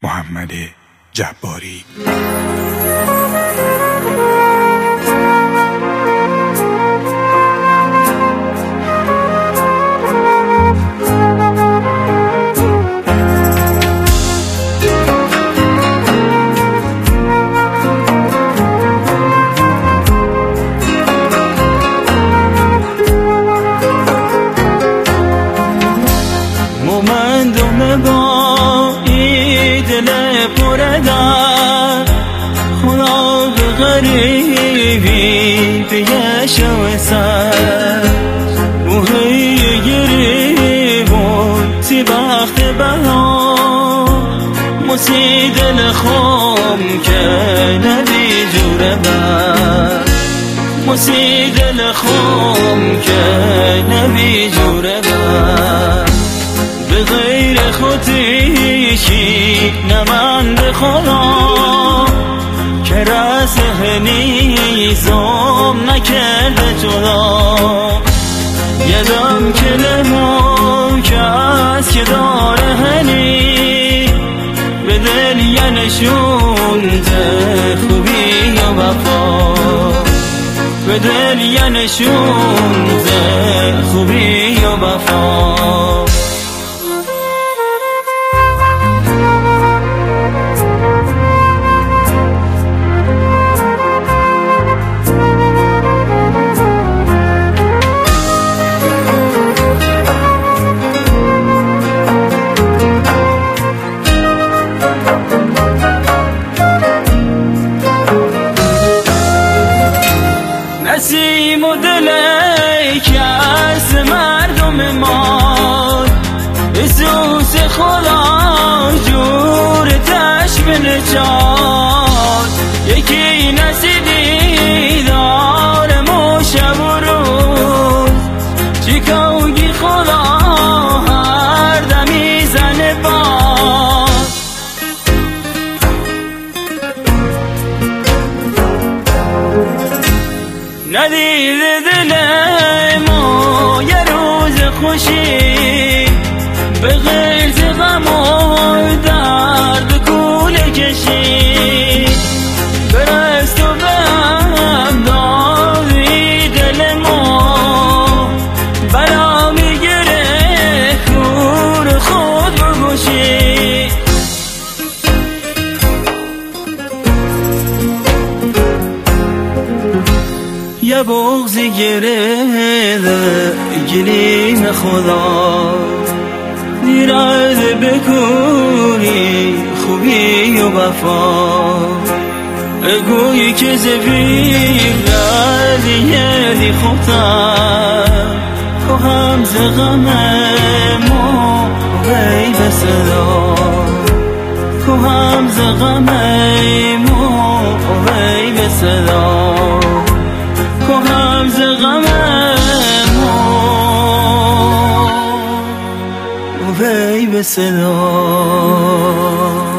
محمد جباری. خدا به غریبی پیش وسد وهی گریبون سی بخت بها موسی دل خم که نبی جوره بر موسی دل خم که نبی جوره بر به غیر خودیشی نمند خدا که رسه نیزم نکرده جدا یدم کلمه که از که داره هنی به دل ینشونده خوبی و وفا به دل ینشونده خوبی و وفا نسیم و دلی که از مردم ما حسوس خدا جور تشبه نجات یکی نسیدی دارم و شب و روز چیکاوگی خدا هر دمی زنه باز ندید دل ما یه روز خوشی به غیر غم و درد کوله کشی برست و به هم دادی دل ما بلا میگره کور خود بگوشی یه بغضی گرده گلیم خدا نیرد بکنی خوبی و وفا اگویی که زفیر ردی خوبتر که هم زغم ما وی به صدا که هم زغم ما وی به صدا که هم زغم ما وی به صدا